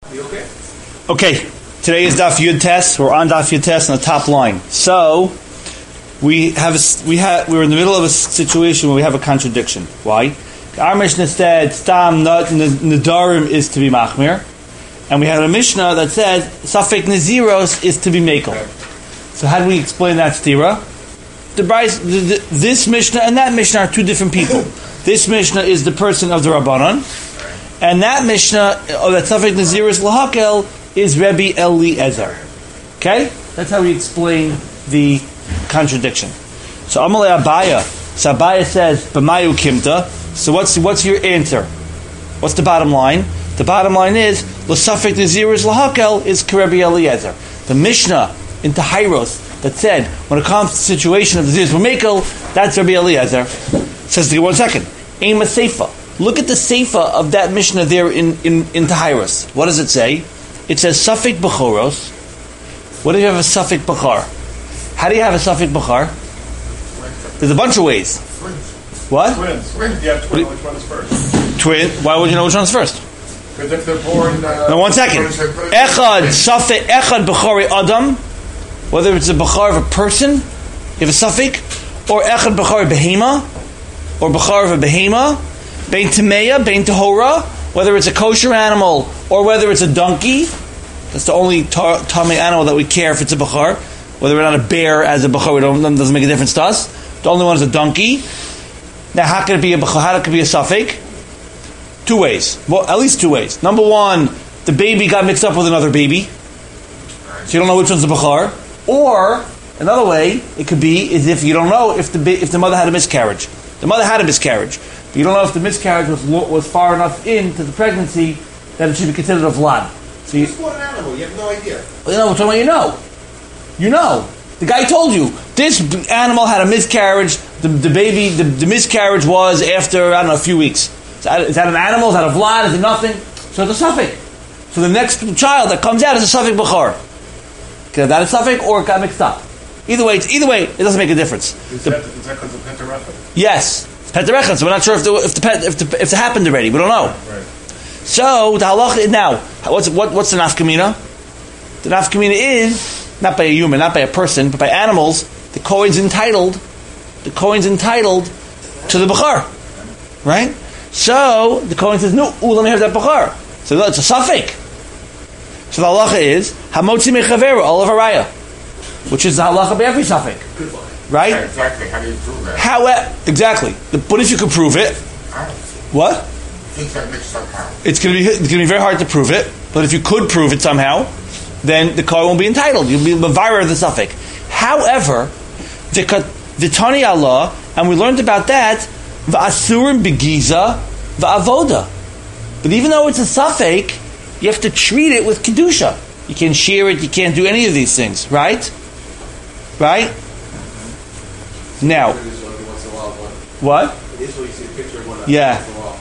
Okay, today is Daf Yud Tes. We're on Daf Yud Tes on the top line. So we're in the middle of a situation where we have a contradiction. Why? Our Mishnah said Stam Nadarim is to be Machmir, and we had a Mishnah that said Safek Naziros is to be Mekel. So how do we explain that stira? This Mishnah and that Mishnah are two different people. This Mishnah is the person of the Rabbanon, and that Mishnah that Safek Naziros Lahakel is Rebbe Eliezer. Okay? That's how we explain the contradiction. So Amalei Abaya. So Abaya says, B'mayu Kimta. So what's your answer? What's the bottom line? The bottom line is, L'safek Naziros Lahakel is Rebbe Eliezer. The Mishnah in Tahairos that said, when it comes to the situation of the Naziros Mekel, that's Rebbe Eliezer. Says, one second. Aim a Seifa. Look at the Seifa of that Mishnah there in Tahairos. What does it say? It says Safek Bechoros. What do you have a Safek Bechar? How do you have a Safek Bechar? There's a bunch of ways. What? Twins. You have twins. Which one is first? Twin. Why would you know which one's first? Because if they're born... Now, 1 second. Echad Safek Echad Bechari Adam. Whether it's a Bechar of a person, you have a Safek, or Echad Bechari Behema, or Bechar of a Behema, Bein Tameya, Bein Tahora, whether it's a kosher animal or whether it's a donkey. That's the only Tamei animal that we care if it's a Bechar. Whether or not a bear as a Bechar, doesn't make a difference to us. The only one is a donkey. Now, how can it be a Bechar? How can it be a Safek? Two ways. Well, at least two ways. Number one, the baby got mixed up with another baby, so you don't know which one's the Bechar. Or another way it could be is if you don't know if the mother had a miscarriage. The mother had a miscarriage, but you don't know if the miscarriage was far enough into the pregnancy that it should be considered a vlad. So you bought an animal. You have no idea. Well, you know what I'm talking about. You know. The guy told you this animal had a miscarriage. The baby, the miscarriage was after a few weeks. Is that an animal? Is that a vlad? Is it nothing? So it's a Safek. So the next child that comes out is a Safek Bechar. That is Safek or it got mixed up. Either way, it doesn't make a difference. Is that because of Peterechad? Yes, Peterechad. So we're not sure if it happened already. We don't know. Right. So the halacha now, what's the nafkamina? The nafkamina is not by a human, not by a person, but by animals. The coin's entitled to the bechar, right? So the coin says, "No, let me have that bechar." So that's a Safek. So the halacha is hamotzi mechaveru olav haraya, which is the halacha by every Safek, right? Yeah, exactly. How do you prove that? Exactly. But if you could prove it, what? It's going to be very hard to prove it. But if you could prove it somehow, then the car won't be entitled. You'll be the vira of the Safek. However, the Tani Allah, and we learned about that va'asurim begiza va'avoda. But even though it's a Safek, you have to treat it with kedusha. You can't shear it. You can't do any of these things, right? Right? Now, what? Yeah.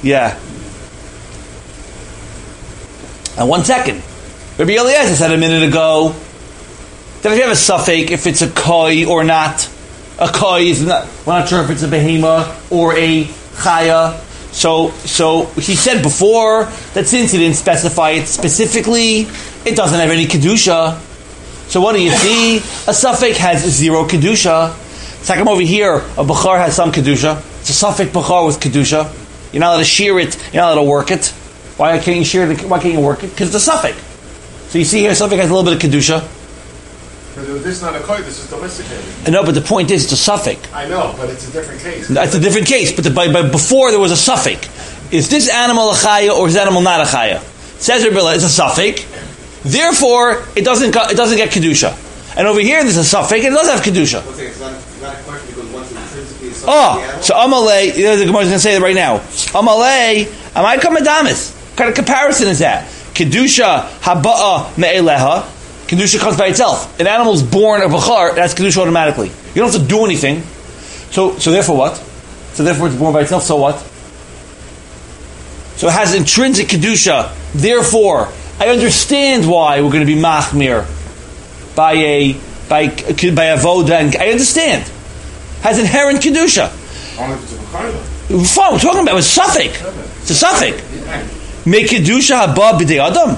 And 1 second. Rabbi Eliezer said a minute ago that if you have a Safek, if it's a koi or not, a koi is not. We're not sure if it's a behema or a chaya. So he said before that since he didn't specify it specifically, it doesn't have any kedusha. So what do you see? A Safek has zero kedusha. It's like I'm over here. A bechar has some kedusha. It's a Safek bechar with kedusha. You're not allowed to shear it. You're not allowed to work it. Why can't you shear it? Why can't you work it? Because it's a Safek. So you see here, Safek has a little bit of kedusha. But this is not a koi. This is domesticated. No, but the point is, it's a Safek. I know, but it's a different case. It's a different case. But before there was a Safek. Is this animal a chaya or is this animal not a chaya? Says Rabbi, it's a Safek. Therefore, it doesn't get kedusha. And over here, there's a Safek and it does have kedusha. It's not a question because once it's intrinsically something. Oh, so Amalei, the Gemara is going to say that right now. Amalei, Amai Kamadamis. What kind of comparison is that? Kedusha haba'a me'eleha. Kedusha comes by itself. An animal's born a bechar, that's kedusha automatically. You don't have to do anything. So therefore what? So therefore it's born by itself. So what? So it has intrinsic kedusha. Therefore, I understand why we're going to be machmir by avoda, and I understand. Has inherent kedusha. Only if it's a bechar. Fine, we're talking about a Safek. It's a Safek. Make kedusha haba b'dei adam.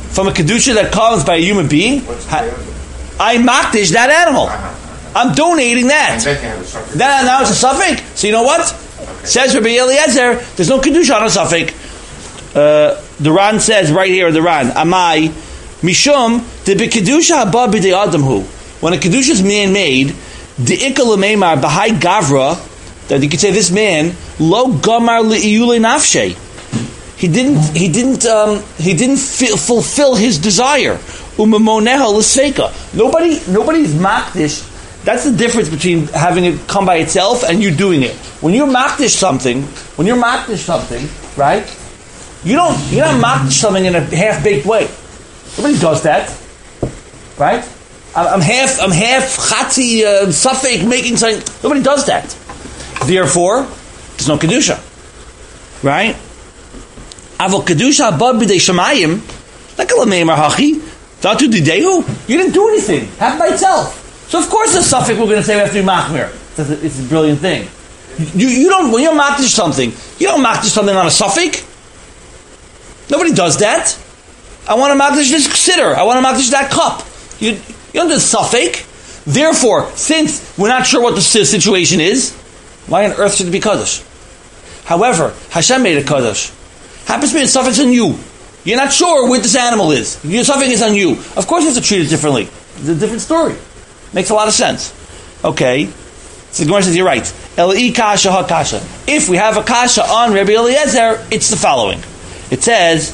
from a kedusha that comes by a human being, What's the answer? I makdish that animal. I'm donating And that. then you have a suffix. Now it's a suffix. So you know what? Says Rabbi Eliezer, there's no kedusha on a suffix. The Ran says right here in the Ran, Amai, Mishum, the kedusha haba b'dei adam hu. When a kedusha is man-made, the ikal meimar b'hai gavra, that you could say this man lo gamar li'iyule nafshe. He didn't fulfill his desire. Umamoneha l'sfeika. Nobody's makdish. That's the difference between having it come by itself and you doing it. When you're makdish something, right? You're not makdish something in a half-baked way. Nobody does that, right? I'm half chatzi suffix making something. Nobody does that. Therefore, there's no kedusha, right? Avol kedusha abad b'dei shemayim, like a lameimar hachi, datu didehu. You didn't do anything. Happened by itself. So of course the suffix we're going to say we have to be machmir. It's a brilliant thing. You don't, when you're makdish something, you don't makdish something on a suffix. Nobody does that. I want to makdish this siddur. I want to makdish that cup. You don't do the suffix. Therefore, since we're not sure what the situation is, why on earth should it be kaddish? However, Hashem made a kaddish. Happens to be a suffix on you. You're not sure what this animal is. Your suffix is on you. Of course you have to treat it differently. It's a different story. Makes a lot of sense. Okay. So the Gemara says, you're right. El'i kasha ha kasha. If we have a kasha on Rabbi Eliezer, it's the following. It says,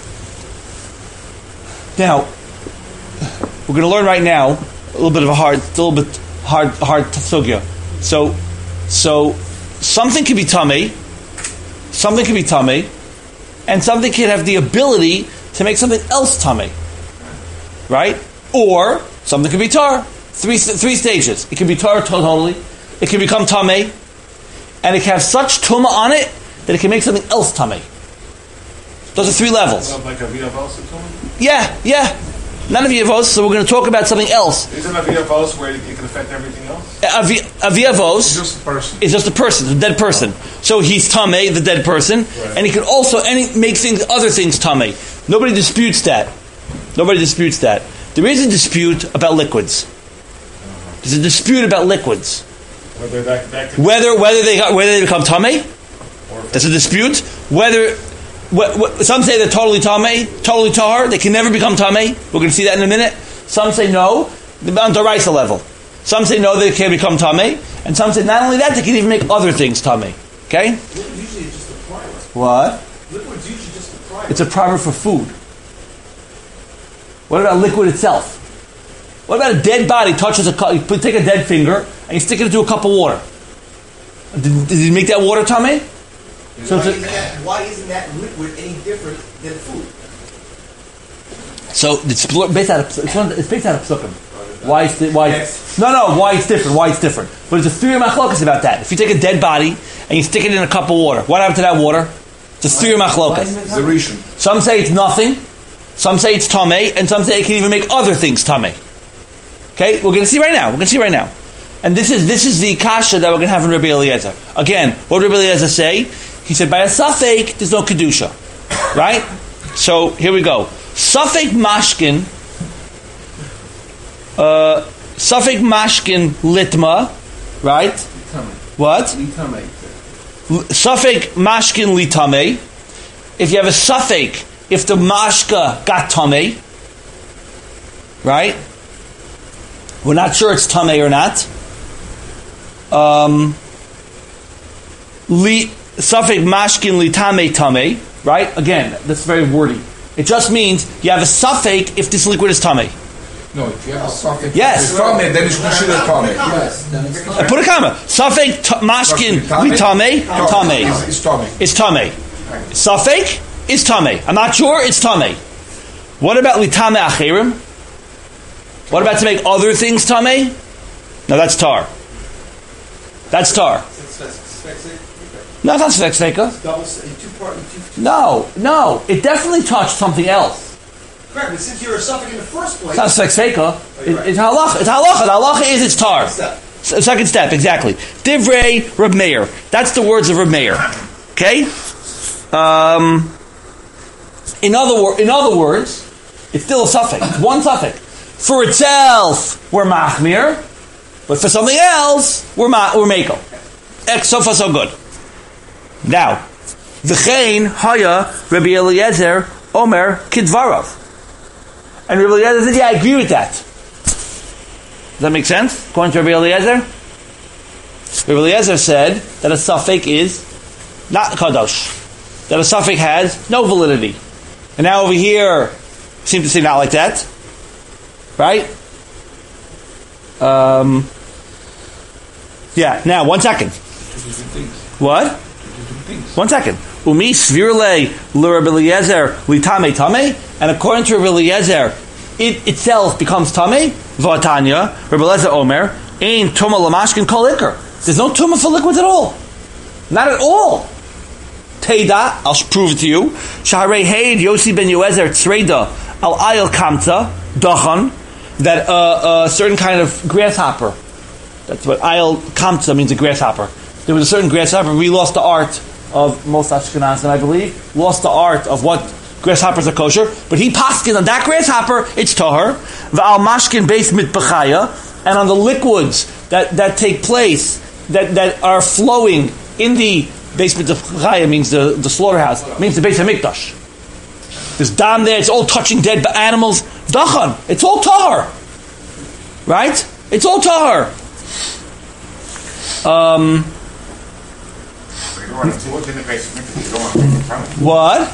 now, we're going to learn right now a little bit hard sugya. So something can be tummy, and something can have the ability to make something else tummy, right? Or something can be tar. Three stages. It can be tar totally. It can become tummy, and it can have such tumah on it that it can make something else tummy. Those are 3 levels. Like a viyavos or something? Yeah. None of viyavos, so we're going to talk about something else. Isn't a viyavos where it can affect everything else? A viyavos It's just a person. is just a person, the dead person. So he's tamei, the dead person, Right. and he can also make other things tamei. Nobody disputes that. There is a dispute about liquids. There's a dispute about liquids. Whether Whether they become tamei. There's a dispute. Some say they're totally tamei, totally tahar. They can never become tamei. We're going to see that in a minute. Some say no, on the Raisa level. Some say no, they can't become tamei, and some say not only that, they can even make other things tamei. Okay? Liquid's usually just a primer. What? Liquid's usually just a primer. It's a primer for food. What about liquid itself? What about a dead body touches a cup? You take a dead finger and you stick it into a cup of water. Did you make that water tamei? So Why isn't that liquid any different than food? So it's based out of psukim. Why it's Yes. why it's different. But there's a 3 machlokas about that. If you take a dead body and you stick it in a cup of water, what happened to that water? It's a 3 machlokas. Zerishan. Some say it's nothing, some say it's tamei, and some say it can even make other things tamei. Okay, we're going to see right now. And this is the kasha that we're going to have in Rabbi Eliezer. Again, what did Rabbi Eliezer say? He said, by a suffix, there's no kedusha. Right? So, here we go. Suffix mashkin litma, right? What? Suffix mashkin litame. If you have a suffix, if the mashka got tame, right? We're not sure it's tame or not. Suffix mashkin litame tame, right? Again, that's very wordy. It just means you have a suffix if this liquid is tame. No, if you have a suffix, Yes. it's tame, then it's considered tame. Yes, then it's I put a comma. Suffix mashkin litame tame. It's tame. It's tame. Suffix is tame. I'm not sure. It's tame. What about litame acherim? What about to make other things tame? No, that's tar. That's tar. No, that's not sveka. No. It definitely touched something else. correct, but since you're a suffix in the first place, It's not sveka. right. It's halacha. The halacha is it's tar. step. Second step, exactly. Divrei Reb Meir. That's the words of Reb Meir. Okay? In other words, It's still a suffix. It's one suffix. For itself, we're machmir, but for something else, we're mako. So far, so good. Now, v'chein haya Rabbi Eliezer Omer kidvarav, and Rabbi Eliezer said, "Yeah, I agree with that." Does that make sense? According to Rabbi Eliezer, Rabbi Eliezer said that a suffix is not kadosh, that a suffix has no validity, and now over here seem to say not like that, right? Yeah. Now, 1 second. What? 1 second. Umi svirle l'Rabbi Eliezer litame tame, and according to Rabbi Eliezer, it itself becomes tame. V'atanya Rabbi Eliezer Omer ein tuma lamashkin kol ikar. There's no tuma for liquids at all, not at all. Teida, I'll prove it to you. Shaharei Heid Yossi ben Yoezer Tzreida al ayel kamta dachan, that a certain kind of grasshopper. That's what ayel kamta means, a grasshopper. There was a certain grasshopper. We lost the art of most Ashkenazim, I believe. Lost the art of what grasshoppers are kosher. But he paskin on that grasshopper, it's tahar. V'al mashkin beis mitbachaya, and on the liquids that take place, that are flowing in the beis mitbachaya, means the slaughterhouse, means the beis hamikdash. There's dam there. It's all touching dead animals. Dachan. It's all tahar, right? It's all tahar. What?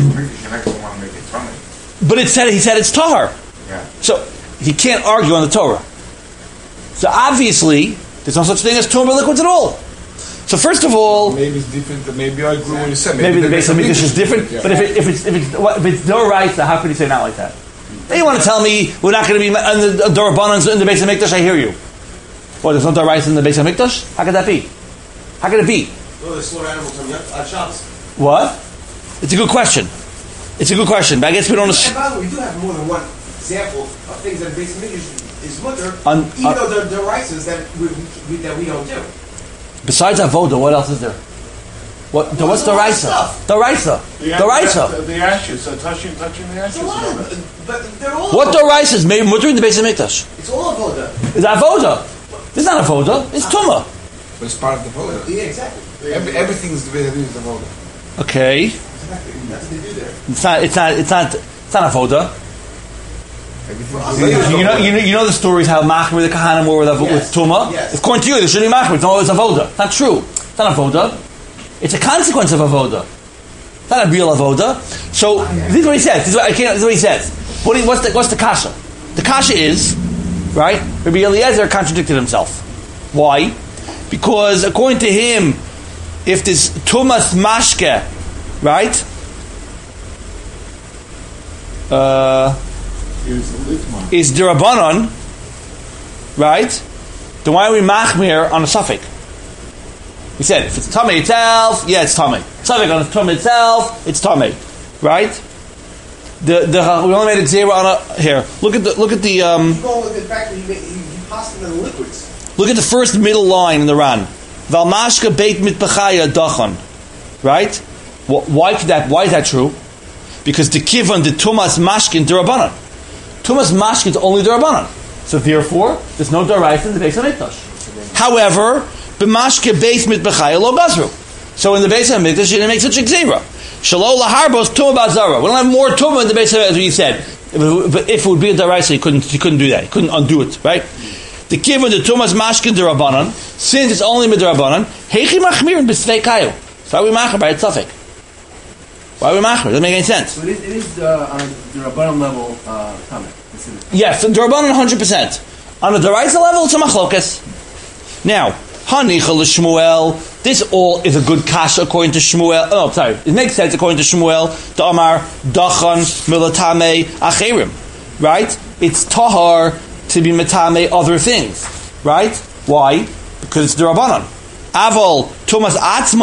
But he said it's tahar. Yeah. So he can't argue on the Torah. So obviously there's no such thing as tumor liquids at all. So first of all, maybe it's different. Maybe I agree with you said. Maybe the Beis Hamikdash is different. Yeah. But if it's no rights, how could he say not like that? Then you want to tell me we're not going to be on the Dorabanans in the Beis Hamikdash? I hear you. What? There's no rights in the Beis Hamikdash? How could that be? How could it be? No, they slaughter animals on Shabbos. What? It's a good question. It's a good question, but I guess we don't. And by the way, we do have more than one example of things that Beis Hamikdash is mutter, even though they're rights that we don't do. Besides avoda, what else is there? What's the raisa? The raisa. The raisa. The ashes. So touching the ashes. But they're all. What the raisa is? Maybe mutter in the Beis Hamikdash. It's all avoda. It's avoda. It's not avoda. It's tumah. But it's part of the voda. Yeah, exactly. Everything is the way it is the voda. Okay. Exactly. That's what they do there. It's not avoda. You know the stories how machmir the kahanim were with tumah. Yes. According to you, they shouldn't be machmir. It's always avoda. It's not true. It's not avoda. It's a consequence of avoda. It's not a real avoda. So this is what he says. This is what he says. What's the kasha? The kasha is, right? Rabbi Eliezer contradicted himself. Why? Because according to him, if this tumas mashke, right? Is derabanan, right? Then why are we machmir on a suffix? We said if it's tummy itself, yeah, it's tummy. Suffix on the tummy itself, it's tummy, right? We only made it zero on a here. Look at the. You go with the fact that he passed in the liquids. Look at the first middle line in the Ran. Valmashka beit mitbachaya dachan, right? Why is that true? Because the kivan the tumas mashkin derabanan. Tumas mashkin is only derabanan. So therefore, there's no daraisa in the Beis Hamikdash. However, b'mashke beis mitbachaya lo bazru. So in the Beis Hamikdash, you didn't make such a gzera. Shalo laharbos tumah bazara. We don't have more tumah in the Beis Hamikdash, as we said. But if it would be a daraisa, he couldn't do that. He couldn't undo it, right? The kivan the tumas mashkin derabanan, since it's only midrabanan, heichi machmirin b'svei kayu. So why are we machmir by tzafik? Why are we machmir? Doesn't make any sense. So it is on the Rabbanon level comment. Yes, the Rabbanon 100%. On the Daraisa level, it's a machlokas. Now, Hanicha l'Shmuel, this all is a good kasha according to Shmuel. Oh, sorry. It makes sense according to Shmuel. The Amar, Dachan, Milatame, Acherim. Right? It's tahar to be metame other things. Right? Why? Because it's the Rabbanon. Aval Tumas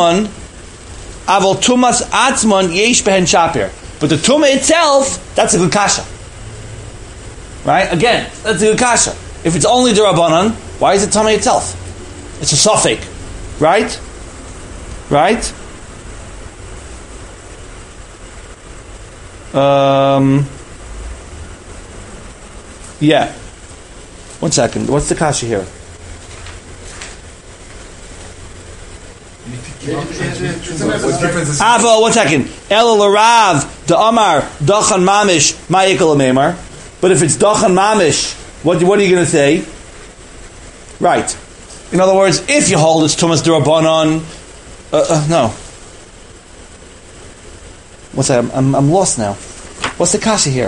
Atzman Yesh Behen Shapir. But the Tumah itself, that's a good kasha. Right? Again, that's a good kasha. If it's only the Rabbanon, why is it Tumah itself? It's a suffix. Right? Right? Yeah. 1 second. What's the kasha here? What difference is Ava, 1 second. Ela l'rav the amar dachan mamish ma'ikal amemar. But if it's dachan mamish, what are you going to say? Right. In other words, if you hold it's tumas d'Rabbanan, no. What's that? I'm lost now. What's the kasha here?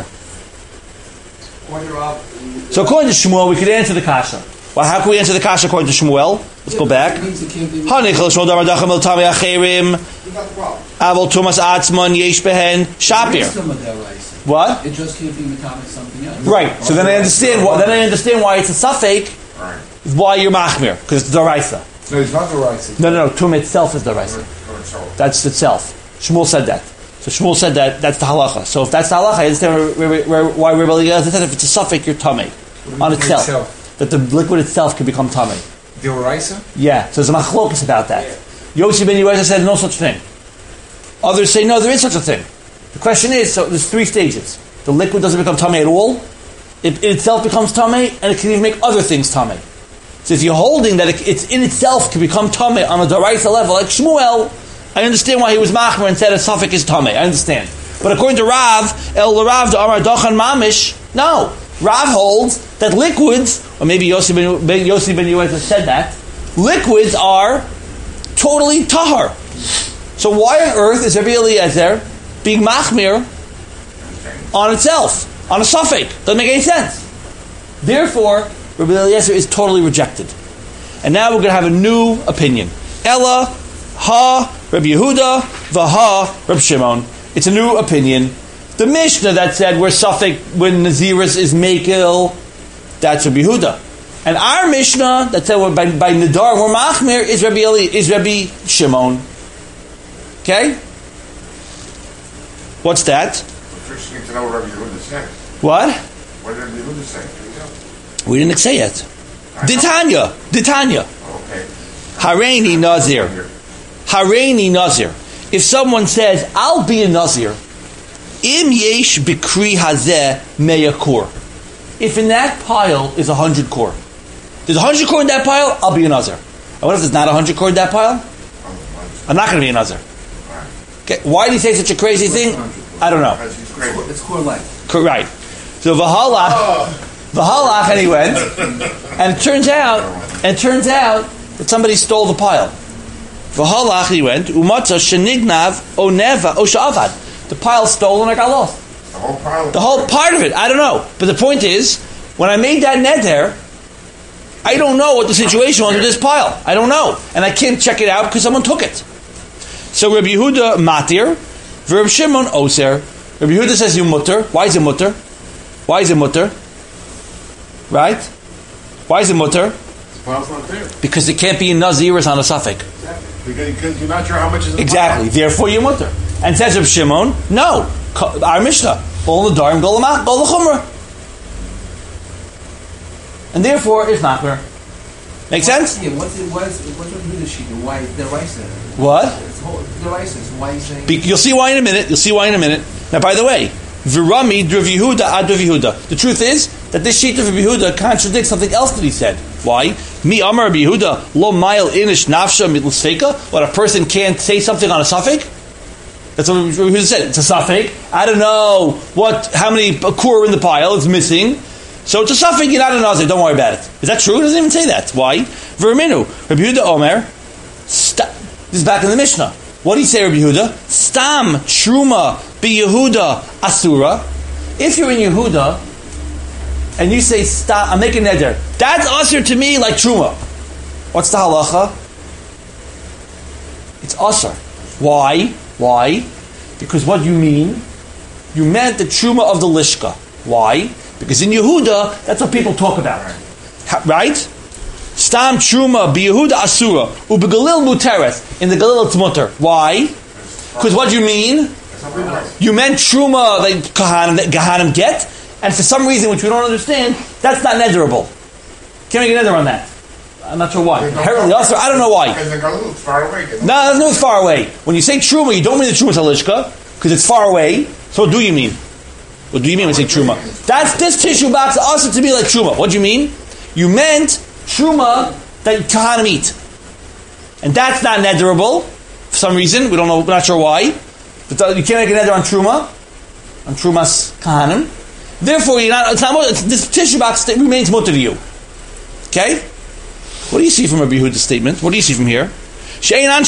So according to Shmuel, we could answer the kasha. Well, how can we answer the kasha according to Shmuel? Let's go back. Avol tumas atzman yesh behen shapir. What? It just can't be metamic something else. Right. So then I understand. Why it's a suffix. Right. Why you're machmir because it's daraisa. No, it's not the right. No. Tum itself is daraisa. That's itself. Shmuel said that. So Shmuel said that that's the halacha. So if that's the halacha, I understand why Rebbe Eliezer said if it's a suffix, you're tamei on itself. That the liquid itself can become tamei. The oraisa? Yeah. So there's a machlokus about that. Yossi ben Yoezer said no such thing. Others say no, there is such a thing. The question is, so there's 3 stages. The liquid doesn't become tamei at all. It itself becomes tamei, and it can even make other things tamei. So if you're holding that it's in itself can become tamei on a daraisa level, like Shmuel, I understand why he was machmer and said a suffix is tamei. I understand. But according to Rav, El Rav de Amar Dochan Mamish, no. Rav holds that liquids, or maybe Yossi ben Yoezer said that, liquids are totally tahar. So why on earth is Rabbi Eliezer being machmir on itself, on a suffix? Doesn't make any sense. Therefore, Rabbi Eliezer is totally rejected. And now we're going to have a new opinion. Ella, ha, Rabbi Yehuda, vaha, Rabbi Shimon. It's a new opinion. The Mishnah that said we're suffix when Naziris is Mekil, that's Rabbi Yehuda. And our Mishnah that said by Nadar we're machmir is Rabbi Shimon. Okay? What's that? First, you need to know what Rabbi Yehuda said. What? What did Rabbi Yehuda say? We didn't say it. Ditanya. Okay. Hareini Nazir. If someone says, I'll be a Nazir, im yesh bikri hazeh meyakur. If in that pile is 100 core. There's 100 core in that pile, I'll be a Nazir. And what if there's not 100 core in that pile? I'm not going to be a Nazir. Okay. Why did he say such a crazy thing? I don't know. It's core life. Right. So Vahalach, and he went, and it turns out that somebody stole the pile. Vahalach, he went, umatza shenignav oneva oshavad. The pile's stolen, I got lost. The whole pile. The whole part of it, I don't know. But the point is, when I made that neder, I don't know what the situation was with this pile. I don't know, and I can't check it out because someone took it. So Rabbi Yehuda matir, Rabbi Shimon oser. Rabbi Yehuda says you mutter. Why is it mutter? Right? Why is it mutter? The pile's not there. Because it can't be in Naziris on a suffix. Because you're not sure how much is in the Exactly. Therefore you mutter. And says Rabbi Shimon, no. Our Mishnah, all the darim go l'chumrah. And therefore it's machmer. Make sense? Yeah, what's the sheet? Why the rice? What? The rice. Why you saying? You'll see why in a minute. Now, by the way, Virami Rav Yehuda ad Rav Yehuda. The truth is that this sheet of Rav Yehuda contradicts something else that he said. Why? Mi Amar Rav Yehuda lo ma'il inish nafsha mitlusfeka. What, a person can't say something on a suffix? That's what Rav Yehuda said. It's a suffix. I don't know how many kur in the pile. It's missing. So it's a suffix. You're not a nazir. Don't worry about it. Is that true? It doesn't even say that. Why? Verminu Rav Yehuda Omer. This is back in the Mishnah. What do you say, Rabbi Yehuda? Stam Truma Bi Yehuda Asura. If you're in Yehuda and you say Stam, I'm making neder, that's asur to me like Truma. What's the halacha? It's asur. Why? Because what you mean? You meant the Truma of the Lishka. Why? Because in Yehuda, that's what people talk about. Right? Stam Truma Bi Yehuda Asura Ubegalil Muteres. In the Galil it's mutter. Why? Because what do you mean? You meant Truma that Gahanim get, and for some reason which we don't understand, that's not nederable. Can't make a neder on that. I'm not sure why. Inherently also, I don't know why. Because the Galil is far away. No, it's far away. When you say Truma, you don't mean the Truma Talishka, because it's far away. So what do you mean? What do you mean when you say truma? That's this tissue box also to be like truma. What do you mean? You meant truma that kahanim eat, and that's not nederable for some reason. We don't know. We're not sure why. But you can't make a neder on trumas kahanim. Therefore, this tissue box that remains mutter to you. Okay? What do you see from Rabbi Yehuda's statement? What do you see from here? Because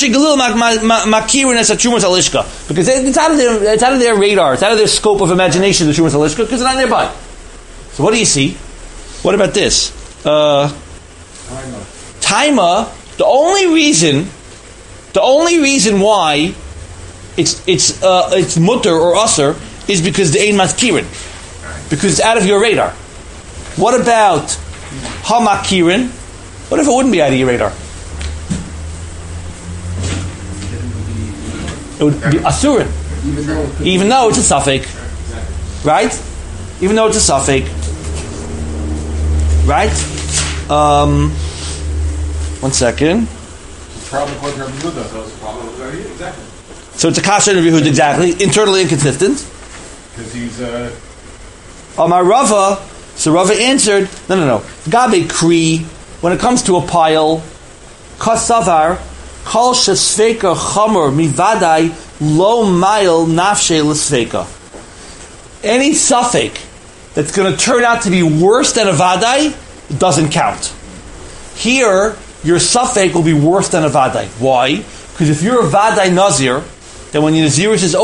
it's out of their radar, it's out of their scope of imagination, the Trumas Halishka, because they're not nearby. So what do you see? What about this? Taima, the only reason why it's mutter or usher is because the ein maskirin, because it's out of your radar. What about hamakirin? What if it wouldn't be out of your radar? It would be asurin, even though it's a suffix, right? Even though it's a suffix, right? 1 second. So it's a kasha in Rabbi Yehuda, exactly, internally inconsistent. Because he's my Rava. So Rava answered, no. Gabe kri. When it comes to a pile, kasavar. Kol shesveka chamor mivadai lo mile nafshe l'sveka. Any suffix that's going to turn out to be worse than a vadai doesn't count. Here, your suffix will be worse than a vadai. Why? Because if you're a vadai nazir, then when your nazirus is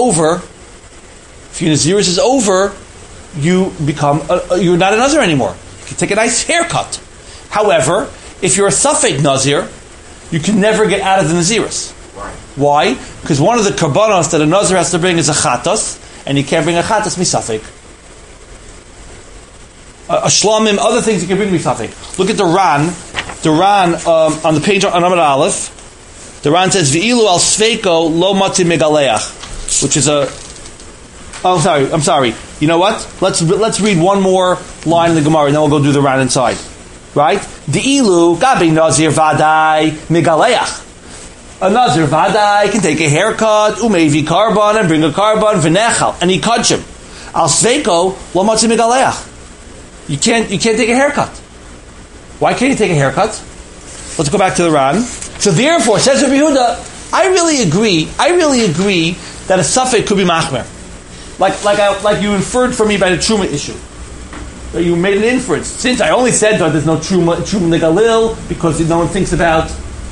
over, you become you're not a nazir anymore. You can take a nice haircut. However, if you're a suffix nazir, you can never get out of the Nazirus. Right. Why? Because one of the karbanos that a Nazir has to bring is a chatos, and you can't bring a chatos misafik. A shlamim, other things you can bring misafik. Look at the Ran. The Ran on the page on Amud Aleph. The Ran says v'ilu al sveiko lo mati megaleach, which is a. Oh, I'm sorry. You know what? Let's read one more line in the Gemara, and then we'll go do the Ran inside. Right? The ilu gabi nazir vadai megaleach. A nazir vadai can take a haircut, umevi karban, and bring a karban v'nechal, and he kachim. Al sveiko lo matzi megaleach. You can't take a haircut. Why can't you take a haircut? Let's go back to the Ran. So therefore, says Rabbi Yehuda, I really agree that a suffix could be machmer, like you inferred from me by the truma issue. You made an inference. Since I only said that there's no truma negalil because no one thinks about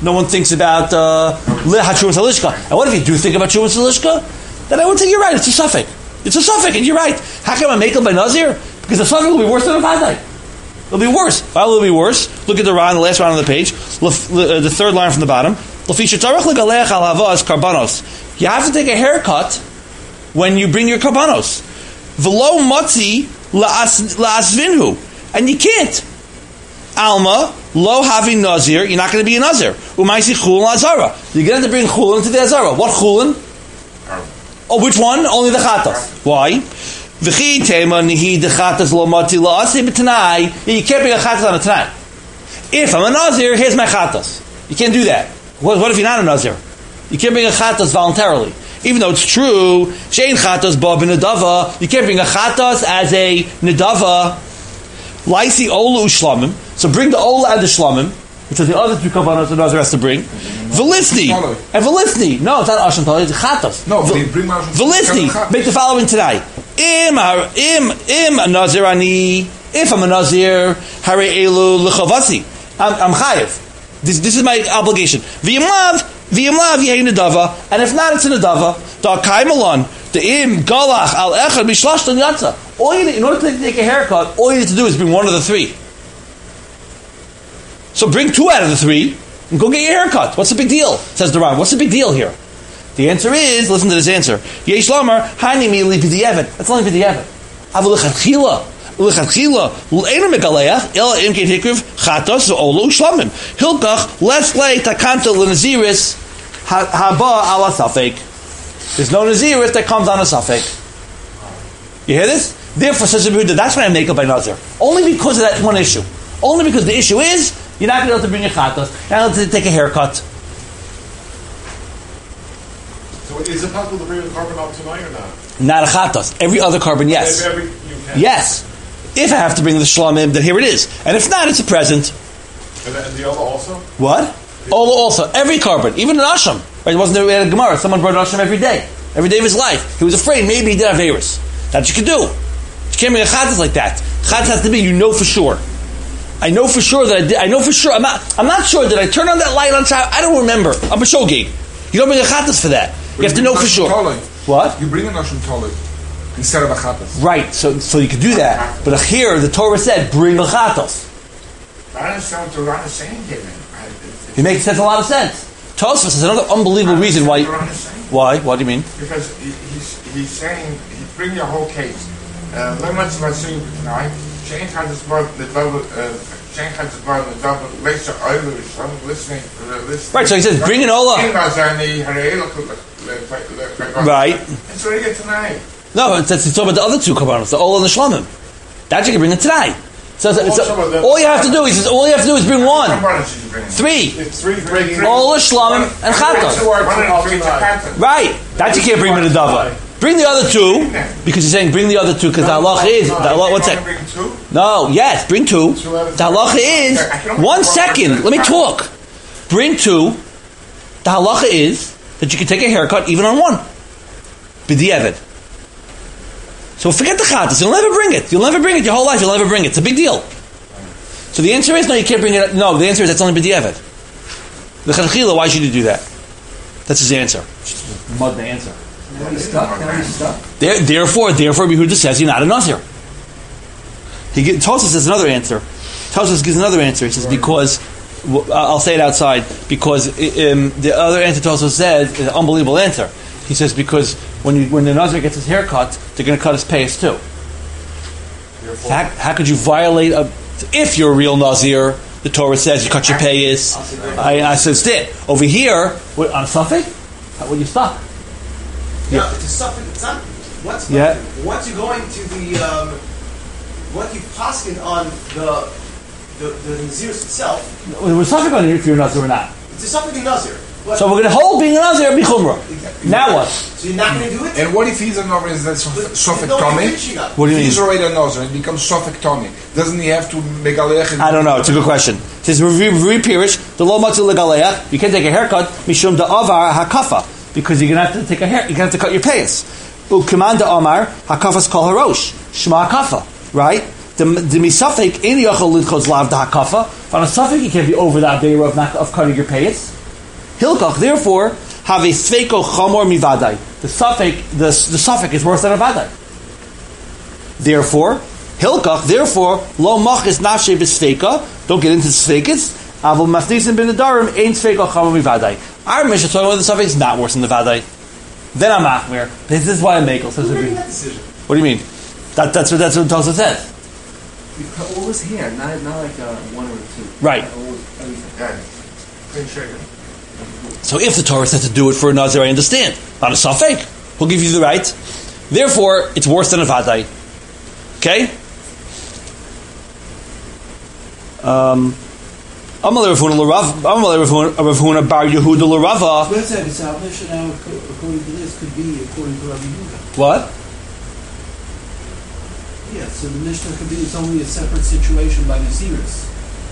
trumas halishka. And what if you do think about trumas halishka? Then I would say you're right. It's a suffix. It's a suffix, and you're right. How can I make it by nazir? Because the suffix will be worse than a vadai. It'll be worse. Why will it be worse? Look at the Ran, the last round on the page, the third line from the bottom. You have to take a haircut when you bring your karbanos. V'lo motzi la'asvinhu. And you can't. Alma, lo having nazir, you're not going to be a nazir. Umaisi chulin azara. You're going to have to bring chulin into the azara. What chulin? Oh, which one? Only the chatas. Why? V'chi tema nihi de chatas lo mati la'aseh b'tanai. You can't bring a chatas on a tanai. If I'm a nazir, here's my chatas. You can't do that. What if you're not a nazir? You can't bring a chatas voluntarily. Even though it's true, shein chatas ba b'nedava, you can't bring a chatas as a nedava. Laisi ola ushlamim. So bring the ola and the shlamim, which are the other two kabbanos the nazir has to bring. Velifni. And velifni. No, it's not asham tali, it's chatas. No, bring velifni. Make the following today. Im a nazir ani. If I'm a nazir, hare elu lechavasi. I'm chayiv. This is my obligation. V'yimlav yehi nedava, and if not, it's a nedava. Da kaimalon, the im galach al echad mishlashtan yatza. In order to take a haircut, all you need to do is bring one of the three. So bring two out of the three and go get your haircut. What's the big deal? Says the Ram. What's the big deal here? The answer is, listen to this answer. Yesh lamar hani mi li b'di'evet. That's only b'di'evet. Aval lechatchila. L'einu megaleach ela im keit hikriv chatos olu shlamim. Hilkach let's play takanta l'naziris haba ala safek. There's no naziris that comes on a safek. You hear this? Therefore, says Rabbi Yehuda, that's why I make up by nazir. Only because of that one issue. Only because the issue is you're not going to be able to bring a chatos, you're not able to take a haircut. So is it possible to bring the carbon out tonight or not? Not a chatas. Every other carbon, yes. If you can. Yes. If I have to bring the shlamim, then here it is. And if not, it's a present. And the other also? What? Ola also. Every carbon. Even an asham. Right? It wasn't there we had a Gemara. Someone brought an asham every day. Every day of his life. He was afraid maybe he did have virus. That's what you can do. You can't bring a chatas like that. Chatas has to be, you know for sure. I know for sure that I did. I know for sure. I'm not sure that I turned on that light on time. I don't remember. I'm a shogig. You don't bring a chatas for that. You have to know for sure. What? You bring a Nashim Tolei instead of a chatas. Right. So you can do that. But here the Torah said, bring a chatas. I understand what Torah is saying here, man. It makes sense. A lot of sense. Tosfos is another unbelievable reason why. Why? What do you mean? Because he's saying, he bring your whole case. Lemons Masim tonight. Shane had his brother, the double, laser Irish, I'm listening. Right, so he says, bring an Ola. Right. It's ready tonight. No, it's talking about the other two Karbanos, the Ola and the Shlamim. That you can bring it tonight. So all you have to do, he says, all you have to do is bring one. Three. It's three breaking. Ola, Shlamim, and Chatas. Right. That you can't bring with a Dava. Bring the other two, because he's saying bring the other two, because the halacha is, one second. No, yes, bring two. The halacha is, 1 second, let me talk. Bring two. The halacha is that you can take a haircut even on one. B'di'evet. So forget the chatas, you'll never bring it. You'll never bring it your whole life, you'll never bring it. It's a big deal. So the answer is, no, you can't bring it, no, the answer is that's only b'di'evet. The chadchila, why should you do that? That's his answer. Mud the answer. Now he's stuck. Therefore, Yehuda says you're not a Nazir. Tosfos says another answer. Tosfos gives another answer. He says because I'll say it outside because the other answer Tosfos says is an unbelievable answer. He says because when the Nazir gets his hair cut, they're going to cut his payas too. How could you violate if you're a real Nazir? The Torah says you cut your payas. I said it over here on Suffolk. How would you stop? Yeah, it's a suffix. It's not. Once you're going to the what you poskin on the Nazirus itself. We're suffering on it if you're a Nazir or not. It's a suffix in Nazir. So we're going to hold being a Nazir bichumrah. Exactly. Now what? So you're not going to do it. And what if he's a Nazir? Is that Sofek Tommy? What do you mean? He's already a Nazir. It becomes Sofek Tommy. Doesn't he have to make a I don't know. It's a good question. It says Pirish the lo matzil legaleach. You can't take a haircut mishum da avar hakafa. Because you're gonna have to take a hair, you're gonna have to cut your payas. U'kemanda Omar hakafas kol harosh shma hakafa, right? The misafek any yachol lidchos lav the hakafa. On a suffix, you can't be over that beira of cutting your payas. Hilkach, therefore, have a sveiko chamor mivadai. The suffix is worse than a vadai. Therefore, hilkach, therefore, lo machis nafshe b'sveika. Don't get into sveikas. Avol mafnisim bin adarim ain't sveiko chamor mivadai. Our Mishnah talking about the suffix is not worse than the vadai. Then I'm achmir. This is why I'm makel. Who's making that decision? What do you mean? That's what Tosfos says. You cut all his hair, not like one or two. Right. So if the Torah says to do it for a Nazir, I understand. Not a suffix. We'll give you the right. Therefore, it's worse than a vadai. Okay? Amalei Rav Huna bar Yehuda l'Rava. Wait a second, salvation now, according to this, could be according to Rabbi Yehuda. What? Yeah, so the Mishnah could be, it's only a separate situation by Naziris.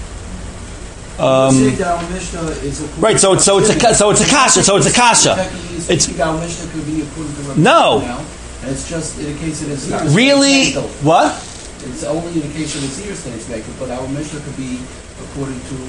Right, so it's a kasha. It's Gal Mishnah could be according to Rabbi no. Now, and it's just in the case of Naziris. Really? What? It's only in the case of Naziris that it's naked, but our Mishnah could be according to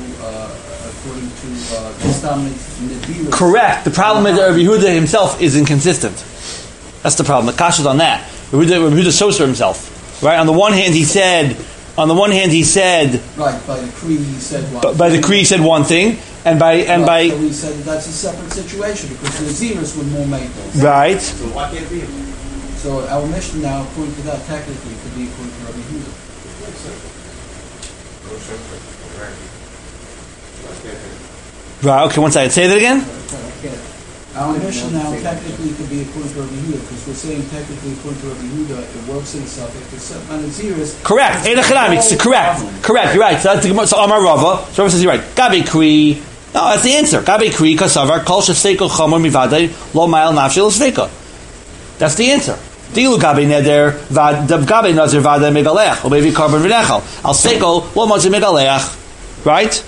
Naziris. Correct. The problem is that Rabbi Yehuda himself is inconsistent. That's the problem. The kasha is on that. Rabbi Yehuda soser himself. Right. On the one hand, he said. Right, by the decree he said one. By the decree he said one thing, and by so he said that's a separate situation because the Naziris would more make those. Right. So why can't it be? So our Mishnah now, according to that, technically could be according to Rabbi Yehuda. Right. Okay. One second. Say that again. Our Mishnah now technically could be according to Rabbi Yehuda because we're saying technically according to Rabbi Yehuda it works in the suffix except on Naziris. Correct. Correct. You're right. So Amar Rava. So Rava says you're right. Gabi Kri. No, that's the answer. Gabi Kri kasavar kol shefseiko chamor mivadei lo ma'al nafshel sveka. That's the answer. Dilu gabe neder gabe nazir vada megalech or maybe carbon v'nechal. Al seko lo mazir megalech. Right?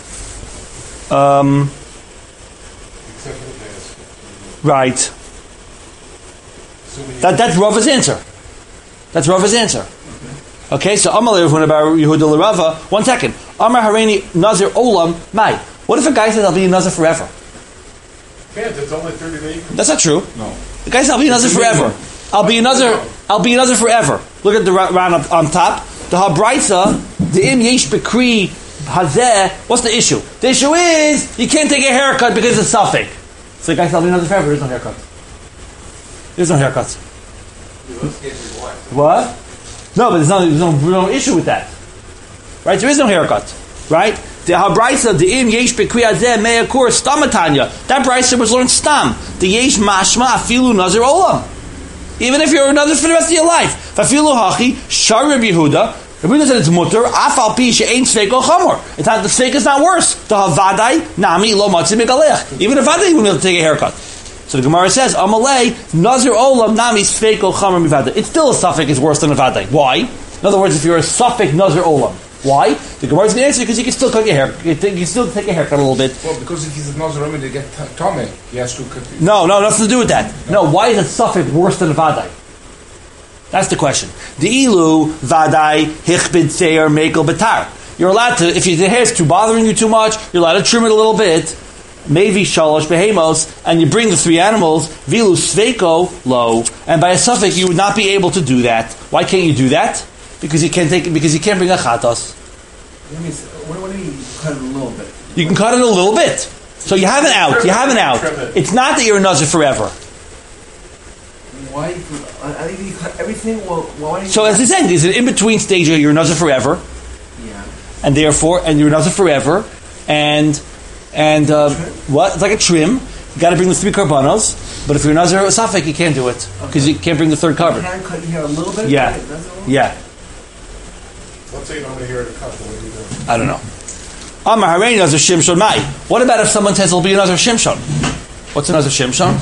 Right. That's Rava's answer. That's Rava's answer. Okay, so Amar about Yehuda l'Rava. 1 second. Amar Hareini Nazir Olam Mai. What if a guy says I'll be a Nazir forever? Can't. It's only 30 days. That's not true. No. The guy says I'll be a Nazir forever. I'll be a Nazir forever. Look at the round up on top. The Habraisa, the Im Yesh Bekri Hazeh. What's the issue? The issue is you can't take a haircut because it's suffix. So the guy says I'll be a Nazir forever. There's no haircut. There's no haircut. What? No, but there's no issue with that. Right? There is no haircut. Right? The Habraisa, the Im Yesh Bekri Hazeh Me'akur Stamatanya. That Braisa was learned Stam. The Yesh Mashma Afilu Nazir Olam. Even if you're another for the rest of your life. Fafilu Hachi, Shar Rabbi Yehuda. Rabbi Yehuda said it's mutter. Afal pi she'ein sveiko chamor. It's not, the sveik is not worse. The havadai nami lo matzi megalech. Even if vadai, you will take a haircut. So the Gemara says, Amalei nazir olam nami sveiko chamor mivadai. It's still a suffix is worse than a vadai. Why? In other words, if you're a suffix nazir olam. Why? The Gemara is going to answer because you can still cut your hair. You can still take a haircut a little bit. Well, because if he's a Nazir to get Tomei, he has to cut. No, nothing to do with that. No, why is a suffix worse than a vadai? That's the question. The ilu vadai hichbid seir mekel betar. You're allowed to, if your hair is too bothering you too much, you're allowed to trim it a little bit. Maybe shalosh behemos, and you bring the 3 animals. Vilu sveiko lo, and by a suffix you would not be able to do that. Why can't you do that? Because you can't bring a chatos. What do you mean cut it a little bit? You can cut it a little bit. So you have an out. It's not that you're a Nazir forever. Why? I think you cut everything. Well, why? So as I said, there's an in-between stage where you're a Nazir forever. Yeah. And therefore, you're a Nazir forever. And what? It's like a trim. You got to bring the 3 karbanos. But if you're a Nazir or Safek, you can't do it. Because you can't bring the 3rd carbon. You can cut your hair a little bit? Yeah. Yeah. Let's say you don't hear the cut. What do you do? I don't know. Amar Hareini Nazir Shimshon Mai. What about if someone says it'll be a Nazir Shimshon? What's a Nazir Shimshon?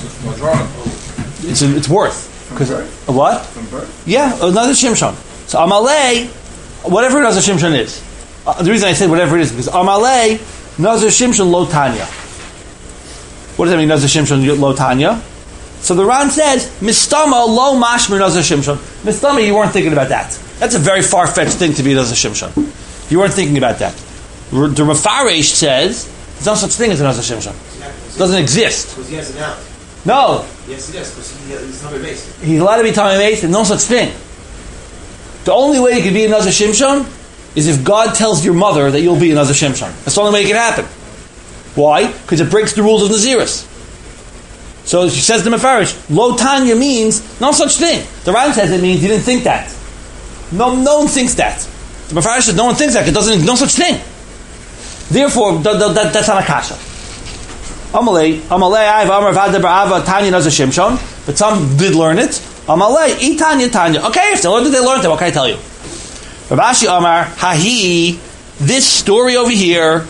It's worth. From birth? What? From birth? Yeah, another Shimshon. So Amalei, whatever Nazir Shimshon is. The reason I said whatever it is because Amalei Nazir Shimshon Lo Tanya. What does that mean, Nazir Shimshon Lo Tanya? So the Ran says, Mistama Lo Mashmir Nazir Shimshon. Mistama, you weren't thinking about that. That's a very far-fetched thing to be Nazir Shimshon. You weren't thinking about that. The Mefarish says, there's no such thing as a Nazir Shimshon. It doesn't exist. Because he has an out. No. Yes, he does, because he's Tomei Mason. He's allowed to be Tomei Mason, no such thing. The only way you can be a Nazir Shimshon is if God tells your mother that you'll be a Nazir Shimshon. That's the only way it can happen. Why? Because it breaks the rules of Naziris. So she says to Mefarish, Lo Tanya means no such thing. The Ran says it means he didn't think that. No one thinks that. The Mefarish says no one thinks that. It doesn't. No such thing. Therefore, that's not a kasha. Amalei, I've Amar Vada Barava Tanya Nazir Shimshon, but some did learn it. Amalei, Tanya. Okay, if they learned it, What can I tell you? Rav Ashi Amar Hahi. This story over here,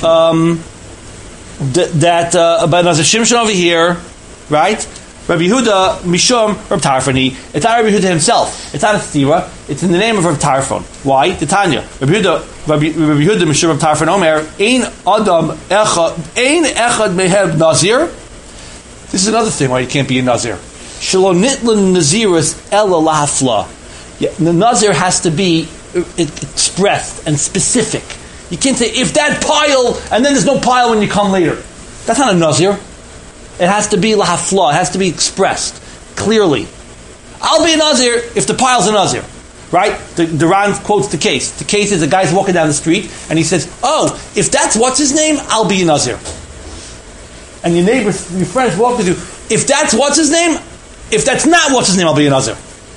about Nazir Shimshon over here, right? Rabbi Yehuda Mishum Rab Tarfoni. It's not Rabbi Yehuda himself. It's not a stira. It's in the name of Rab Tarfon. Why? The Tanya. Rabbi Yehuda Mishum Rab Tarfon Omer Ein Adam Echad Meheb Nazir. This is another thing why you can't be a Nazir. Shelo Nitlan Naziris Ela Lahafla. The Nazir has to be expressed and specific. You can't say if that pile and then there's no pile when you come later. That's not a Nazir. It has to be lahafla. It has to be expressed clearly. I'll be a Nazir if the pile's a Nazir. Right? The Ran quotes the case. The case is a guy's walking down the street and he says, oh, if that's what's his name, I'll be a Nazir. And your neighbors, your friends walk with you, if that's what's his name, if that's not what's his name, I'll be a Nazir.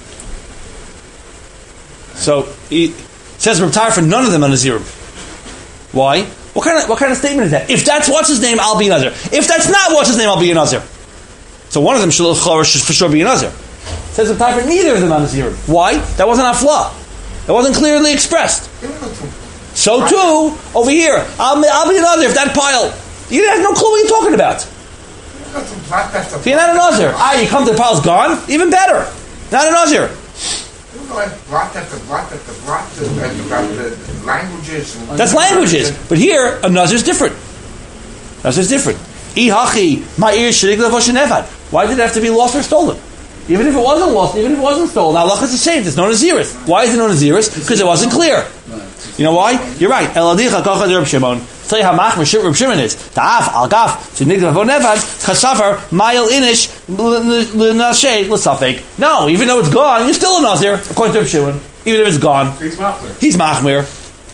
So he says Reb Tarfon, none of them are Nazirim. Why? What kind of statement is that? If that's what's his name, I'll be a Nazir. If that's not what's his name, I'll be a Nazir. So one of them should for sure be a Nazir. Says the Tarfon, neither of them are Nazir. Why? That wasn't a flaw. That wasn't clearly expressed. So too, over here, I'll be a Nazir if that pile. You have no clue what you're talking about. So you're not a Nazir. You come to the pile's gone, even better. Not a Nazir. Blot after languages. And That's languages. But here, a Nazir is different. Nazir is different. Ihachi, my ears shigla v'shenevad. Why did it have to be lost or stolen? Even if it wasn't lost, even if it wasn't stolen, Allah is the same. It's known as Naziris. Why is it known as Naziris? Because it wasn't clear. You know why? You're right. Eladicha kacha Reb Shimon. Tell you how machmer Reb Shimon is. Ta'af al gaf shenigla v'nevad chasavar mayel inish l'nashay l'safek. No, even though it's gone, you're still a Nazir according to Reb Shimon. Even if it's gone, he's machmer.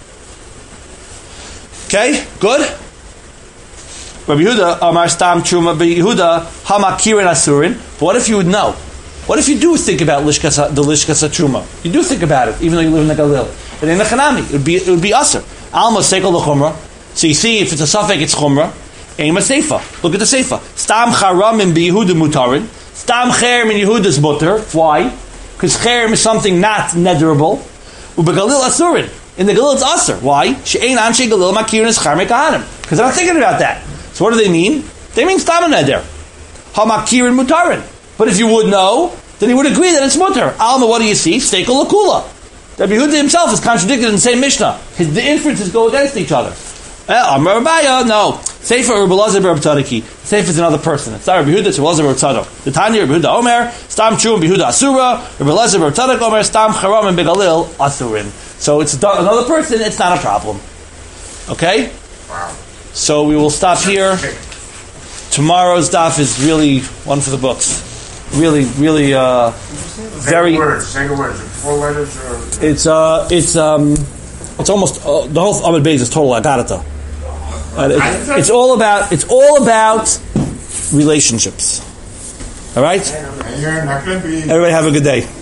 Okay, good. Rabbi Yehuda Amar Stam Truma Rabbi Yehuda Hamakirin Asurin. But what if you would know? What if you do think about the Lishkas Truma? You do think about it, even though you live in the Galil. But in the Chanami, it would be Asur. Alma Sekel L'Chumra. So you see, if it's a Safek, it's Chumra. Eima Seifa. Look at the Seifa. Stam Charam in Yehuda Mutarin. Stam Cherem in Yehuda's Mutter. Why? Because Cherem is something not nederable. Ubegalil Asurin. In the Galil, it's Asur. Why? She'ein Anshe Galil Makirin is Charme Kahanim. Because they're not thinking about that. So what do they mean? They mean Stam Neder. Hamakirin Mutarin. But if you would know, then he would agree that it's mutter. Alma, what do you see? Stekel Lakula. Rabbi Yehuda himself is contradicted in the same Mishnah. The inferences go against each other. Amar Rabaya, no. Sefer Rabbi Elazar Bar Tzadiki. Sefer is another person. It's not Rabbi Yehuda, it's Rabbi Elazar Bar Tzadok. The Tanya, Rabbi Yehuda Omer, Stam Chum, Rabbi Yehuda Asura, Rabbi Elazar Bar Tzadok Omer, Stam Charam and Begalil Asurin. So it's another person, it's not a problem. Okay? Wow. So we will stop here. Tomorrow's daf is really one for the books. Really, very. Say the words. 4 letters or. It's almost the whole Amud Beis is total agarata. It's all about relationships. All right. And you're not going to be. Everybody have a good day.